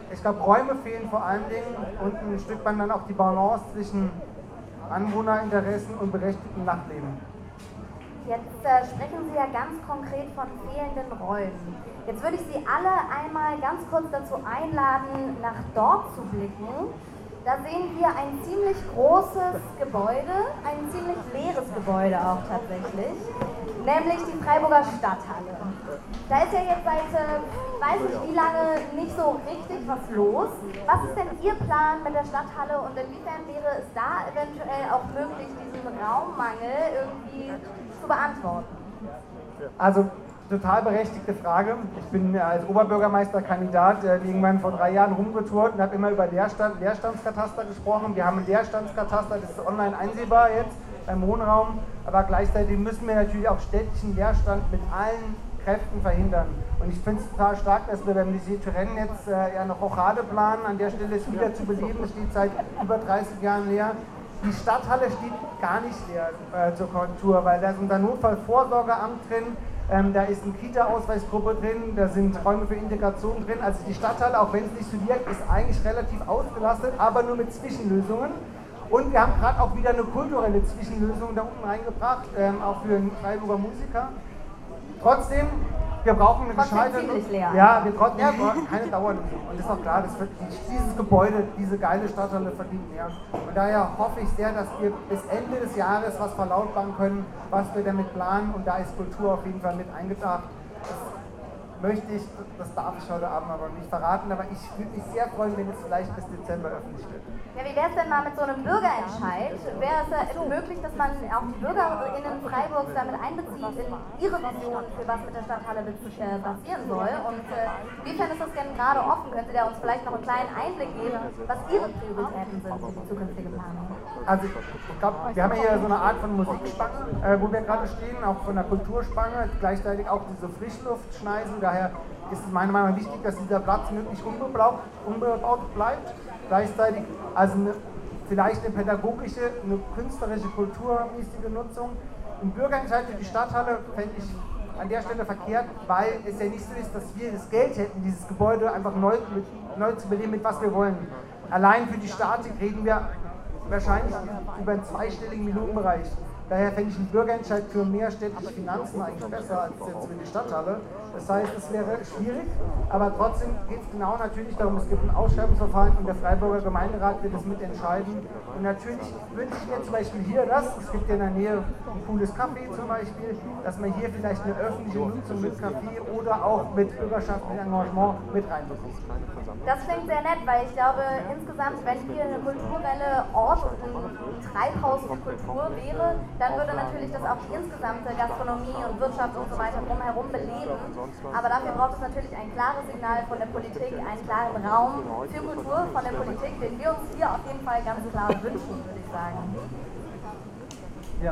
ich glaube, Räume fehlen vor allen Dingen und ein Stück weit dann auch die Balance zwischen Anwohnerinteressen und berechtigtem Nachtleben. Jetzt sprechen Sie ja ganz konkret von fehlenden Räumen. Jetzt würde ich Sie alle einmal ganz kurz dazu einladen, nach dort zu blicken. Da sehen wir ein ziemlich großes Gebäude, ein ziemlich leeres Gebäude auch tatsächlich, nämlich die Freiburger Stadthalle. Da ist ja jetzt seit, weiß ich wie lange, nicht so richtig was los. Was ist denn Ihr Plan mit der Stadthalle und inwiefern wäre es da eventuell auch möglich, diesen Raummangel irgendwie zu beantworten? Also, total berechtigte Frage. Ich bin als Oberbürgermeisterkandidat irgendwann vor 3 Jahren rumgetourt und habe immer über Leerstandskataster gesprochen. Wir haben ein Leerstandskataster, das ist online einsehbar jetzt beim Wohnraum, aber gleichzeitig müssen wir natürlich auch städtischen Leerstand mit allen Kräften verhindern. Und ich finde es total stark, dass wir beim Lycée Turenne jetzt ja eine Rochade planen, an der Stelle es wieder zu beleben. Es steht seit über 30 Jahren leer. Die Stadthalle steht gar nicht leer zur Korrektur, weil da ist unser Notfallvorsorgeamt drin. Da ist eine Kita-Ausweisgruppe drin, da sind Räume für Integration drin. Also die Stadthalle, auch wenn es nicht so wirkt, ist eigentlich relativ ausgelastet, aber nur mit Zwischenlösungen. Und wir haben gerade auch wieder eine kulturelle Zwischenlösung da unten reingebracht, auch für einen Freiburger Musiker. Trotzdem, wir brauchen eine gescheite... Ja, wir brauchen keine Dauerlösung. Und ist auch klar, dieses Gebäude, diese geile Stadthalle verdient mehr. Und daher hoffe ich sehr, dass wir bis Ende des Jahres was verlautbaren können, was wir damit planen. Und da ist Kultur auf jeden Fall mit eingedacht. Das darf ich heute Abend aber nicht verraten, aber ich würde mich sehr freuen, wenn es vielleicht bis Dezember öffentlich wird. Ja, wie wäre es denn mal mit so einem Bürgerentscheid? Wäre es möglich, dass man auch die BürgerInnen Freiburgs damit einbezieht in ihre Vision, für was mit der Stadthalle passieren soll? Und inwiefern ist das denn gerade offen? Könnte der uns vielleicht noch einen kleinen Einblick geben, was Ihre Prioritäten sind für die zukünftige Planung? Also ich glaube, wir haben ja hier so eine Art von Musikspange, wo wir gerade stehen, auch von der Kulturspange, gleichzeitig auch diese Frischluftschneisen. Daher ist es meiner Meinung nach wichtig, dass dieser Platz möglichst unbebaut bleibt. Gleichzeitig also vielleicht eine pädagogische, eine künstlerische, kulturmäßige Nutzung. Ein Bürgerentscheid für die Stadthalle fände ich an der Stelle verkehrt, weil es ja nicht so ist, dass wir das Geld hätten, dieses Gebäude einfach neu zu beleben, mit was wir wollen. Allein für die Statik reden wir wahrscheinlich über einen zweistelligen Millionenbereich. Daher fände ich einen Bürgerentscheid für mehr städtische Finanzen eigentlich besser als jetzt für die Stadthalle. Das heißt, es wäre schwierig, aber trotzdem geht es genau natürlich darum, es gibt ein Ausschreibungsverfahren und der Freiburger Gemeinderat wird das mitentscheiden. Und natürlich wünsche ich mir zum Beispiel hier es gibt ja in der Nähe ein cooles Café zum Beispiel, dass man hier vielleicht eine öffentliche Nutzung mit Café oder auch mit bürgerschaftlichem Engagement mit reinbekommt. Das klingt sehr nett, weil ich glaube, insgesamt, wenn hier eine kulturelle Ort und ein Treibhaus für Kultur wäre, dann würde natürlich das auch die insgesamte Gastronomie und Wirtschaft und so weiter drumherum beleben. Aber dafür braucht es natürlich ein klares Signal von der Politik, einen klaren Raum für Kultur von der Politik, den wir uns hier auf jeden Fall ganz klar wünschen, würde ich sagen. Ja.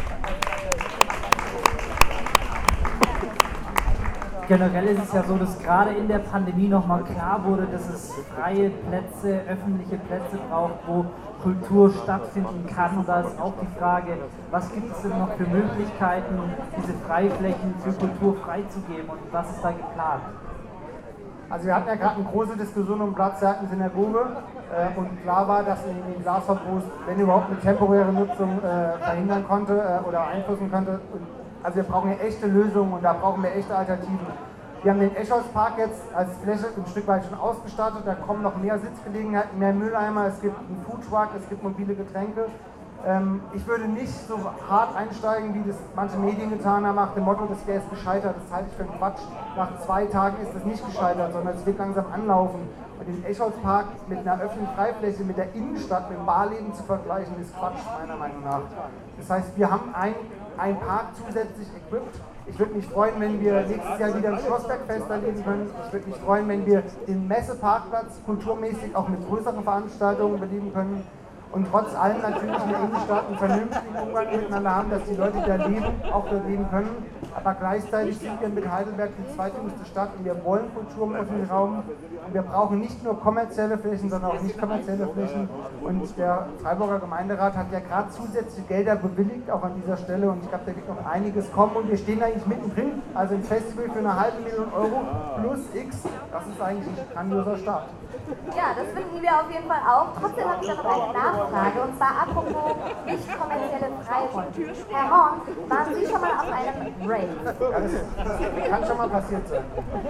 Generell ist es ja so, dass gerade in der Pandemie nochmal klar wurde, dass es freie Plätze, öffentliche Plätze braucht, wo Kultur stattfinden kann. Und da ist auch die Frage, was gibt es denn noch für Möglichkeiten, diese Freiflächen für Kultur freizugeben und was ist da geplant? Also wir hatten ja gerade eine große Diskussion um Platz der alten Synagoge und klar war, dass in den Glasverbot, wenn überhaupt, eine temporäre Nutzung verhindern konnte oder beeinflussen konnte. Also wir brauchen ja echte Lösungen und da brauchen wir echte Alternativen. Wir haben den Escholzpark jetzt als Fläche ein Stück weit schon ausgestattet, da kommen noch mehr Sitzgelegenheiten, mehr Mülleimer, es gibt einen Foodtruck, es gibt mobile Getränke. Ich würde nicht so hart einsteigen, wie das manche Medien getan haben, nach dem Motto, das wäre jetzt gescheitert. Das halte ich für einen Quatsch. Nach 2 Tagen ist das nicht gescheitert, sondern es wird langsam anlaufen. Und den Escholzpark mit einer öffentlichen Freifläche, mit der Innenstadt, mit dem Barleben zu vergleichen, ist Quatsch, meiner Meinung nach. Das heißt, wir haben ein Park zusätzlich equipped. Ich würde mich freuen, wenn wir nächstes Jahr wieder ein Schlossbergfest erleben können. Ich würde mich freuen, wenn wir den Messeparkplatz kulturmäßig auch mit größeren Veranstaltungen beleben können. Und trotz allem natürlich in der Innenstadt einen vernünftigen Umgang miteinander haben, dass die Leute, die da leben, auch dort leben können. Aber gleichzeitig sind wir mit Heidelberg die zweitjüngste Stadt und wir wollen Kultur im öffentlichen Raum. Und wir brauchen nicht nur kommerzielle Flächen, sondern auch nicht kommerzielle Flächen. Und der Freiburger Gemeinderat hat ja gerade zusätzliche Gelder bewilligt, auch an dieser Stelle. Und ich glaube, da wird noch einiges kommen. Und wir stehen eigentlich mittendrin. Also ein Festival für 500.000 Euro plus X, das ist eigentlich ein grandioser Start. Ja, das finden wir auf jeden Fall auch. Trotzdem habe ich da noch eine Nachfrage, und zwar apropos nicht kommerzielle Freiräume. Herr Horn, waren Sie schon mal auf einem Rave? Ja, das kann schon mal passiert sein.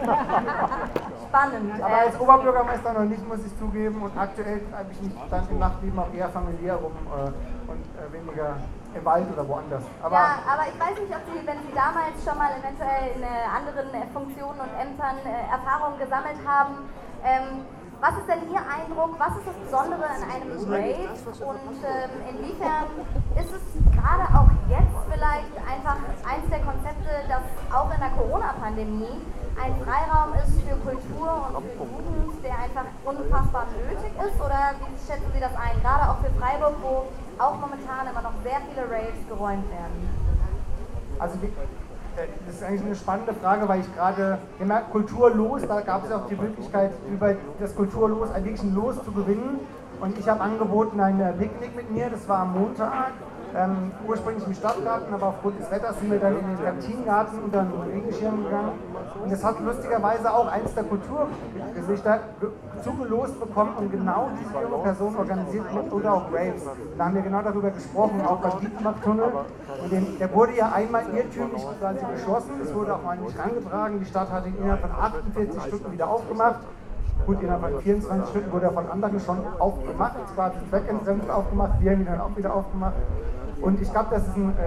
Spannend. Aber als Oberbürgermeister noch nicht, muss ich zugeben. Und aktuell treibe ich mich dann im Nachtleben auch eher familiär rum und weniger im Wald oder woanders. Ja, aber ich weiß nicht, ob Sie, wenn Sie damals schon mal eventuell in anderen Funktionen und Ämtern Erfahrungen gesammelt haben, was ist denn Ihr Eindruck? Was ist das Besondere an einem Rave? Und inwiefern ist es gerade auch jetzt vielleicht einfach eins der Konzepte, das auch in der Corona-Pandemie ein Freiraum ist für Kultur und für Jugend, der einfach unfassbar nötig ist? Oder wie schätzen Sie das ein? Gerade auch für Freiburg, wo auch momentan immer noch sehr viele Raves geräumt werden. Also das ist eigentlich eine spannende Frage, weil ich gerade gemerkt, Kulturlos, da gab es auch die Möglichkeit, über das Kulturlos ein wirklich ein Los zu gewinnen. Und ich habe angeboten ein Picknick mit mir, das war am Montag. Ursprünglich im Stadtgarten, aber aufgrund des Wetters sind wir dann in den Kantinengarten unter den Regenschirm gegangen. Und das hat lustigerweise auch eins der Kulturgesichter zugelost bekommen und genau diese junge Person organisiert mit oder auch Raves. Da haben wir genau darüber gesprochen, auch beim Dietmar-Tunnel. Und der wurde ja einmal irrtümlich quasi geschlossen, es wurde auch mal nicht rangetragen. Die Stadt hat ihn innerhalb von 48 Stunden wieder aufgemacht. Gut, innerhalb von 24 Stunden wurde er von anderen schon aufgemacht, quasi zweckentfremd aufgemacht, wir haben ihn dann auch wieder aufgemacht. Und ich glaube, das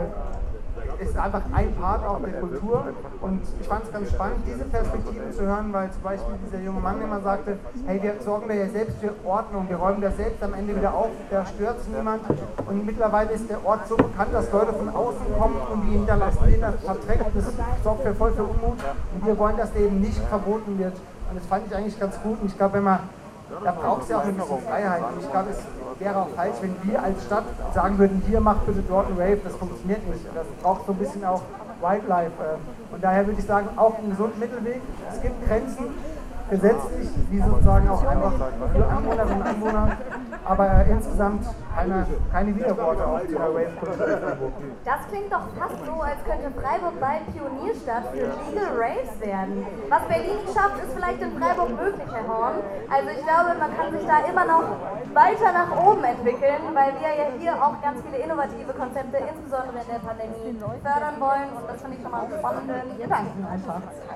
ist einfach ein Part auch der Kultur. Und ich fand es ganz spannend, diese Perspektiven zu hören, weil zum Beispiel dieser junge Mann immer sagte, hey, wir sorgen da ja selbst für Ordnung, wir räumen das selbst am Ende wieder auf, da stört es niemand. Und mittlerweile ist der Ort so bekannt, dass Leute von außen kommen und die hinterlassen den verdreckt. Das sorgt voll für Unmut. Und wir wollen, dass der eben nicht verboten wird. Und das fand ich eigentlich ganz gut. Und ich glaube, da braucht es ja auch ein bisschen Freiheit. Und ich glaube, es wäre auch falsch, wenn wir als Stadt sagen würden, hier macht bitte dort ein Rave. Das funktioniert nicht. Das braucht so ein bisschen auch Wildlife. Und daher würde ich sagen, auch einen gesunden Mittelweg. Es gibt Grenzen, gesetzlich, wie sozusagen auch einfach für Anwohnerinnen und Anwohner. Aber insgesamt keine Widerworte auf der Rave-Kultur in Freiburg. Das klingt doch fast so, als könnte Freiburg bald Pionierstadt für Legal Raves werden. Was Berlin nicht schafft, ist vielleicht in Freiburg möglich, Herr Horn. Also ich glaube, man kann sich da immer noch weiter nach oben entwickeln, weil wir ja hier auch ganz viele innovative Konzepte, insbesondere in der Pandemie, fördern wollen. Und das finde ich schon mal einen spannenden Gedanken einfach.